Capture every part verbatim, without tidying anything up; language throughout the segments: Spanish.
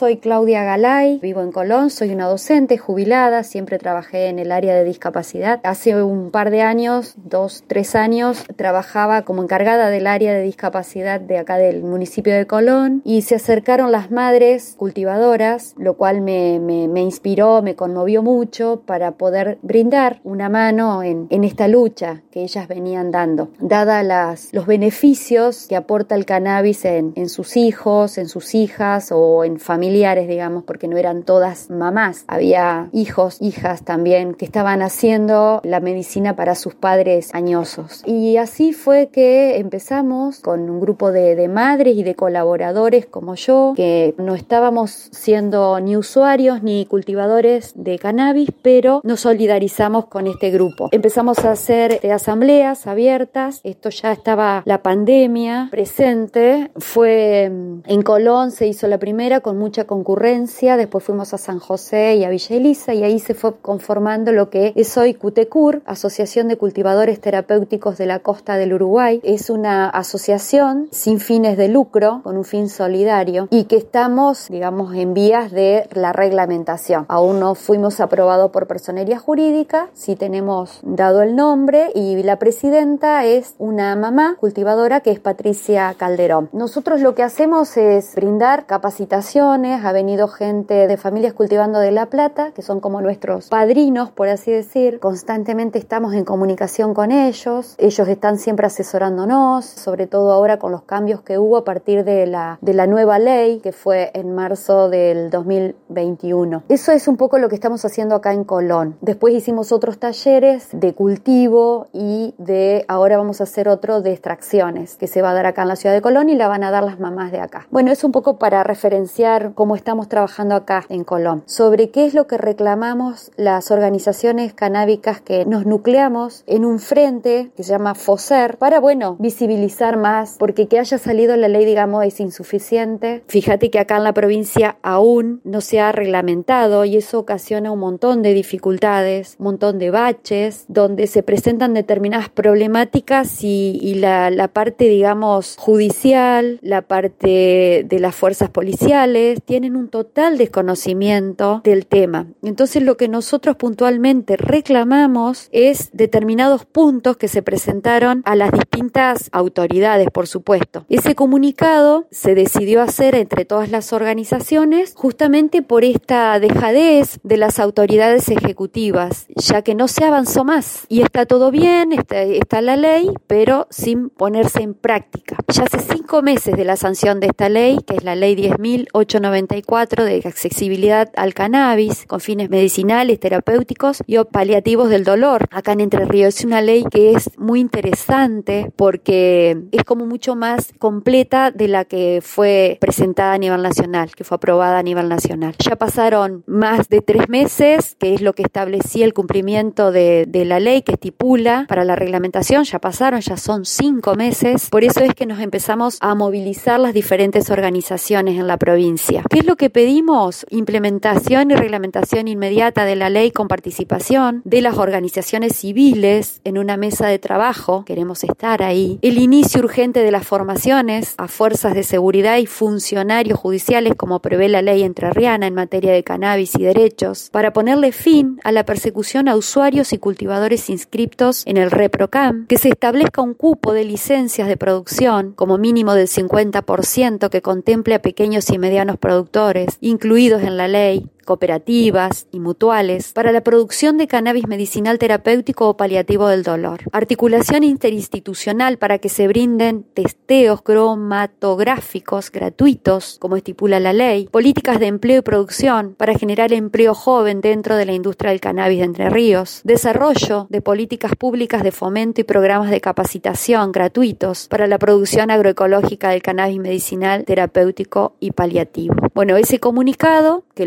soy Claudia Galay, vivo en Colón, soy una docente jubilada, siempre trabajé en el área de discapacidad. Hace un par de años, dos, tres años, trabajaba como encargada del área de discapacidad de acá del municipio de Colón y se acercaron las madres cultivadoras, lo cual me, me, me inspiró, me conmovió mucho para poder brindar una mano en, en esta lucha que ellas venían dando, dada las, los beneficios que aporta el cannabis en, en sus hijos, en sus hijas o en familiares, digamos, porque no eran todas mamás, había hijos, hijas también que estaban haciendo la medicina para sus padres añosos. Y así fue que empezamos con un grupo de, de madres y de colaboradores como yo, que no estábamos siendo ni usuarios ni cultivadores de cannabis, pero nos solidarizamos con este grupo. Empezamos a hacer eh, asambleas abiertas, esto ya estaba la pandemia presente, fue en Colón, se hizo la primera con mucha concurrencia, después fuimos a San José y a Villa Elisa y ahí se fue conformando lo que es hoy CUTECUR, Asociación de Cultivadores Terapéuticos de la Costa del Uruguay. Es una asociación sin fines de lucro, con un fin solidario y que estamos, digamos, en vías de la reglamentación. Aún no fuimos aprobados por personería jurídica, sí tenemos dado el nombre y la presidenta es una mamá cultivadora que es Patricia Calderón. Nosotros lo que hacemos es brindar capacitaciones, ha venido gente de Familias Cultivando de La Plata, que son como nuestros padrinos, por así decir. Constantemente estamos en comunicación con ellos, ellos están siempre asesorándonos, sobre todo ahora con los cambios que hubo a partir de la, de la nueva ley, que fue en marzo del dos mil veintiuno. Eso es un poco lo que estamos haciendo acá en Colón. Después hicimos otros talleres de cultivo y de, ahora vamos a hacer otro de extracciones, que se va a dar acá en la ciudad de Colón y la van a dar las mamás de acá. Bueno, es un poco para referenciar cómo estamos trabajando acá en Colón. Sobre qué es lo que reclamamos las organizaciones canábicas que nos nucleamos en un frente que se llama FOSER para, bueno, visibilizar más, porque que haya salido la ley, digamos, es insuficiente. Fíjate que acá en la provincia aún no se ha reglamentado y eso ocasiona un montón de dificultades, un montón de baches, donde se presentan determinadas problemáticas y, y la, la parte, digamos, judicial, la parte de las fuerzas policiales, tienen un total desconocimiento del tema. Entonces lo que nosotros puntualmente reclamamos es determinados puntos que se presentaron a las distintas autoridades, por supuesto. Ese comunicado se decidió hacer entre todas las organizaciones justamente por esta dejadez de las autoridades ejecutivas, ya que no se avanzó más. Y está todo bien, está, está la ley, pero sin ponerse en práctica. Ya hace cinco meses de la sanción de esta ley, que es la ley diez mil ochocientos noventa y cuatro de accesibilidad al cannabis con fines medicinales, terapéuticos y o paliativos del dolor acá en Entre Ríos. Es una ley que es muy interesante porque es como mucho más completa de la que fue presentada a nivel nacional, que fue aprobada a nivel nacional. Ya pasaron más de tres meses, que es lo que establecía el cumplimiento de, de la ley que estipula para la reglamentación. Ya pasaron, ya son cinco meses. Por eso es que nos empezamos a movilizar las diferentes organizaciones en la provincia. ¿Qué es lo que pedimos? Implementación y reglamentación inmediata de la ley con participación de las organizaciones civiles en una mesa de trabajo. Queremos estar ahí. El inicio urgente de las formaciones a fuerzas de seguridad y funcionarios judiciales como prevé la ley entrerriana en materia de cannabis y derechos para ponerle fin a la persecución a usuarios y cultivadores inscriptos en el REPROCAM, que se establezca un cupo de licencias de producción como mínimo del cincuenta por ciento que contemple a pequeños y medianos productores incluidos en la ley, cooperativas y mutuales para la producción de cannabis medicinal terapéutico o paliativo del dolor. Articulación interinstitucional para que se brinden testeos cromatográficos gratuitos, como estipula la ley. Políticas de empleo y producción para generar empleo joven dentro de la industria del cannabis de Entre Ríos. Desarrollo de políticas públicas de fomento y programas de capacitación gratuitos para la producción agroecológica del cannabis medicinal terapéutico y paliativo. Bueno, ese comunicado que lo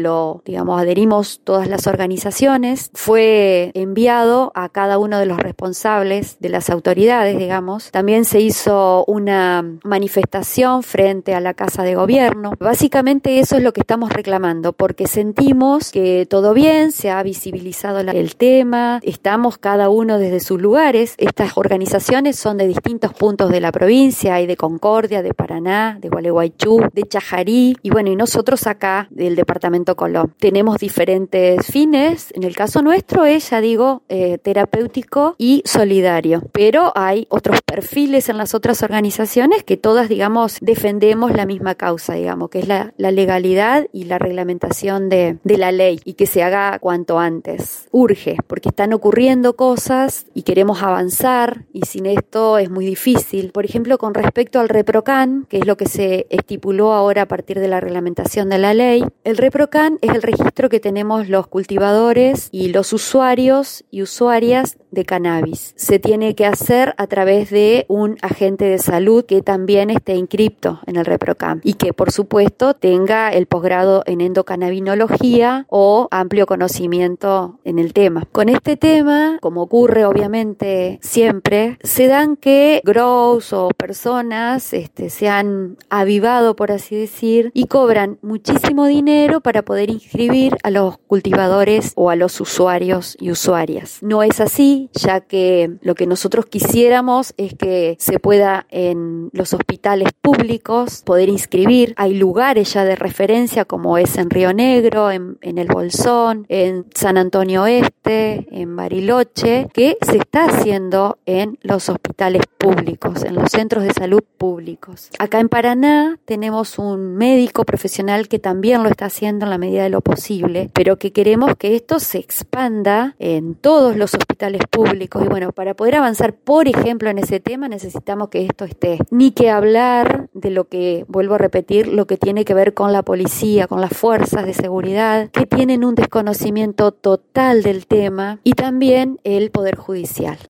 digamos, adherimos todas las organizaciones, fue enviado a cada uno de los responsables de las autoridades, digamos. También se hizo una manifestación frente a la Casa de Gobierno. Básicamente eso es lo que estamos reclamando, porque sentimos que todo bien, se ha visibilizado el tema, estamos cada uno desde sus lugares. Estas organizaciones son de distintos puntos de la provincia, hay de Concordia, de Paraná, de Gualeguaychú, de Chajarí, y bueno, y nosotros acá del departamento Colón. Tenemos diferentes fines, en el caso nuestro es, ya digo, eh, terapéutico y solidario, pero hay otros perfiles en las otras organizaciones que todas, digamos, defendemos la misma causa, digamos, que es la, la legalidad y la reglamentación de, de la ley, y que se haga cuanto antes. Urge, porque están ocurriendo cosas y queremos avanzar, y sin esto es muy difícil. Por ejemplo, con respecto al ReproCan, que es lo que se estipuló ahora a partir de la reglamentación de la ley, el ReproCan es el registro que tenemos los cultivadores y los usuarios y usuarias de cannabis. Se tiene que hacer a través de un agente de salud que también esté inscripto en el ReproCan y que, por supuesto, tenga el posgrado en endocannabinología o amplio conocimiento en el tema. Con este tema, como ocurre obviamente siempre, se dan que grows o personas este, se han avivado, por así decir, y cobran muchísimo dinero para poder inscribir a los cultivadores o a los usuarios y usuarias. No es así, ya que lo que nosotros quisiéramos es que se pueda en los hospitales públicos poder inscribir. Hay lugares ya de referencia como es en Río Negro, en, en El Bolsón, en San Antonio Este, en Bariloche, que se está haciendo en los hospitales públicos, en los centros de salud públicos. Acá en Paraná tenemos un médico profesional que también lo está haciendo en la medida de lo posible, pero que queremos que esto se expanda en todos los hospitales públicos. Y bueno, para poder avanzar, por ejemplo, en ese tema, necesitamos que esto esté. Ni que hablar de lo que, vuelvo a repetir, lo que tiene que ver con la policía, con las fuerzas de seguridad, que tienen un desconocimiento total del tema, y también el Poder Judicial.